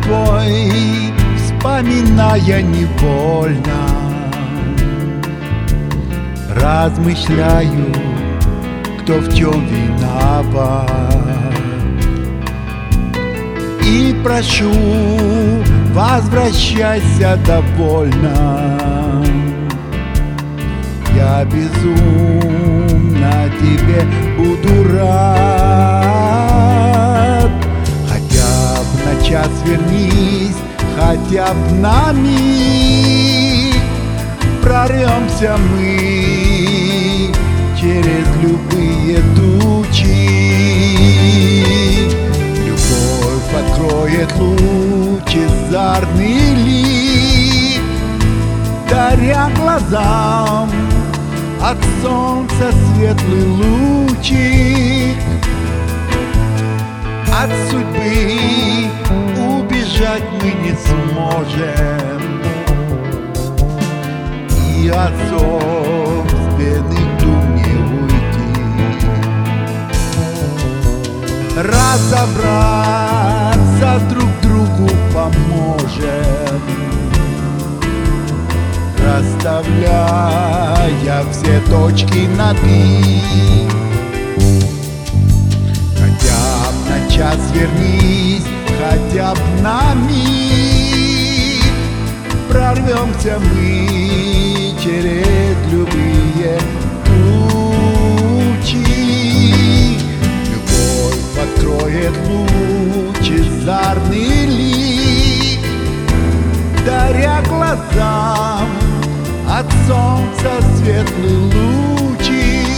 твой, вспоминая невольно, размышляю, кто в чем виноват, и прошу, возвращайся довольно. Я безумно тебе буду рад. Хотя б на час вернись, хотя б на миг, прорвемся мы через любые тучи. Любовь откроет лучезарный лик, даря глазам от солнца светлый лучик. От судьбы убежать мы не сможем, и от собственных дум не уйти. Разобраться друг другу поможем, расставляя все точки над «и». Хотя б на час вернись, хотя б на миг, прорвемся мы через любые тучи. Любовь откроет лучезарный лик, даря глазам от солнца светлый лучик.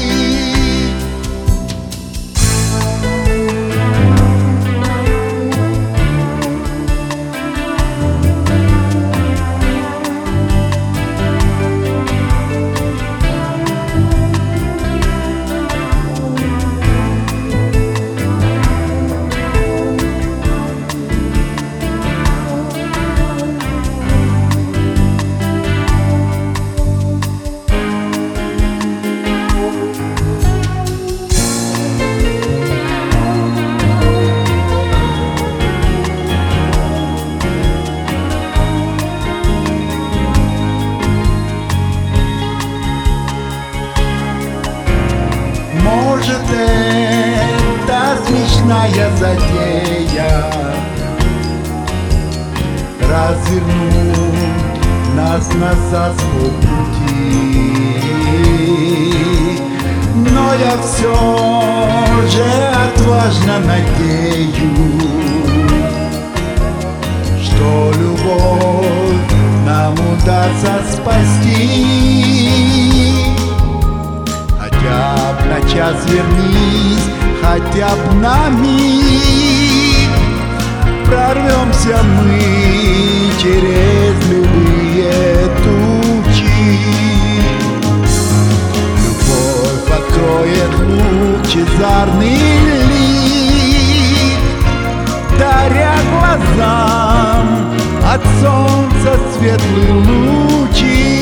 Может, это смешная затея развернуть нас назад с пути, но я все же отважно надеюсь, что любовь нам удастся спасти. Хотя б на час вернись, хотя б на миг, прорвемся мы через любые тучи. Любовь откроет лучезарный лик, даря глазам от солнца светлый лучик.